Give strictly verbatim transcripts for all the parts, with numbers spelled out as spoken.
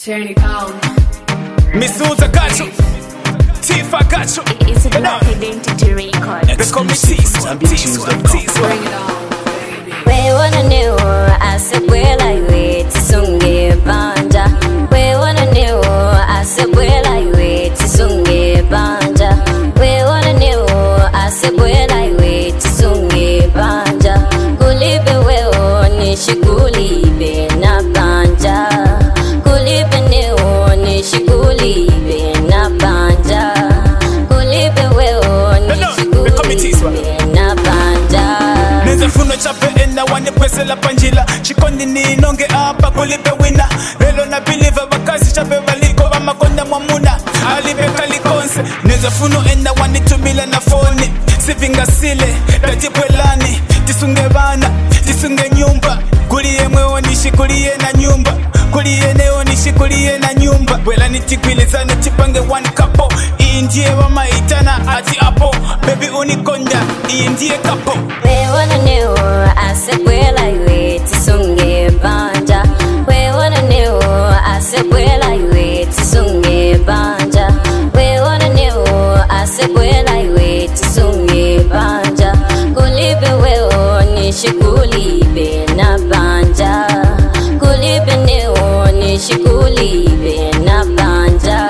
Turn it on. Misuza got you. Tifa got you. It's a Black Identity record. They call me T-Swan. T-Swan. T-Swan. Bring it on, baby. We wanna know, I said we like we tisunge banja. We wanna know, I said we like we tisunge banja. We wanna know, I said we like we tisunge banja. Kulibe weo nishi kulibe na banja. Kulibe neo nishi kulibe na banja. Kulibe weo nishi kulibe na banja. Neza funo chape ena wane pese la panjila. Chikondi ni nonge apa kulipe wina. Relo na biliva bakazi chape baliko wa makonda mwamuna. Alipe kalikonse. Neza funo ena wane tumila na foni. Sivinga sile, tatipwelani. Tisunge bana, tisunge nyumba. Kuliye mweo nishi kuliye na nyumba. Kuliye neo nishi kuliye na nyumba. Wela nitikwilizane tipange one kapo. Iyi ndiye wama itana ati apo. Baby unikonda, iyi ndiye kapo. We wanna know, I said we like we tisunge banja. We wanna know, I said we like we tisunge banja. We wanna know, I said we like we tisunge banja. Kulibe weo nishi kulibe na banja. Kulibe neo nishi kulibe na banja.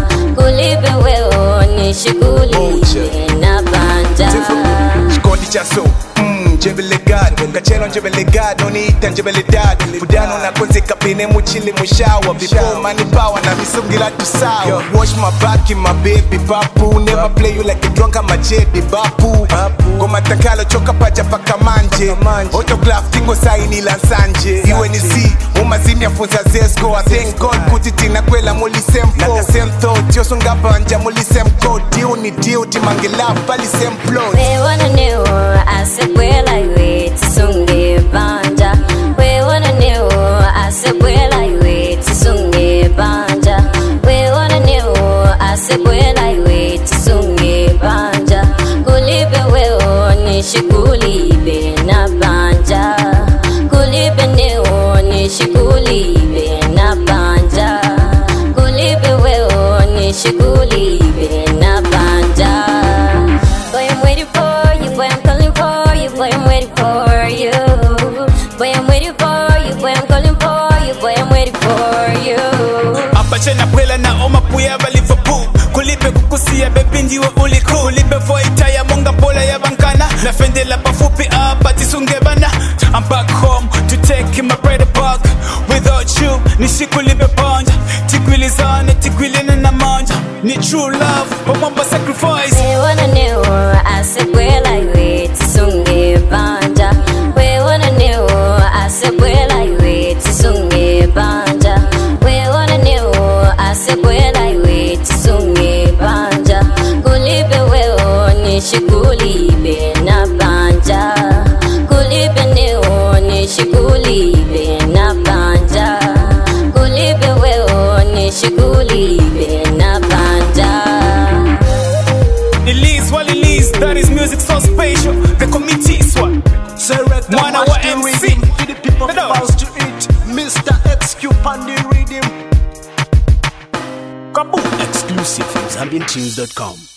Kulibe weo nishi kulibe na banja. Chikondi cha so mm, Jebele God Kachelo Jebele God Noniita Jebele Dad Fudano na konze kapine muchili mushawa Before money power na misungila tusawa Yo, wash my back in my baby papu Never play you like a drunk I'm a jedi bapu Goma takalo choka paja paka manje Autograph tingo saini lansanje Iwe ni si umazini ya funza zesko I thank God kutitina kwela muli same flow Like the same thought Yoso ngabanja muli same code Dio ni dio timange love bali same plot We wanna know, I said we like we tisunge banja. We wanna know, I said we like we tisunge banja. We wanna know, I said we like we tisunge banja. Kulibe weo nishi kulibe na banja. Kulibe neo nishi kulibe na banja. Kulibe weo nishi kulibe na banja. Boy, I'm waiting for you, boy, I'm calling for you, boy, I'm waiting for you. Boy, I'm waiting for you, boy, I'm calling for you, boy, I'm waiting for you. Apache na kwela na oma puya ba Liverpool. Kulipe kukusia baby ndiwe uliku. Kulipe voita ya monga bola ya bankana. Na fende la pafupi apa tisunge bana. I'm back home to take my bread back. Without you nishi kulipe banja. Tikwilizane tikwilene na manja. Ni true love, wamamba sacrifice. We wanna know, I said we like we tisunge banja. We wanna know, I said we like we tisunge banja. We wanna know, I said we like we tisunge banja. Kulibe weo nishi kulibe na banja. Kulibe neo nishi kulibe na banja. Kulibe weo nishi kulibe na banja. Release while release, that is music so special. The committee swat. Select the Mwana wa master M C. rhythm for the people Hello. bounce to it. Mister X Q on the rhythm. Kaboom. Exclusive from Zambian Tunes dot com.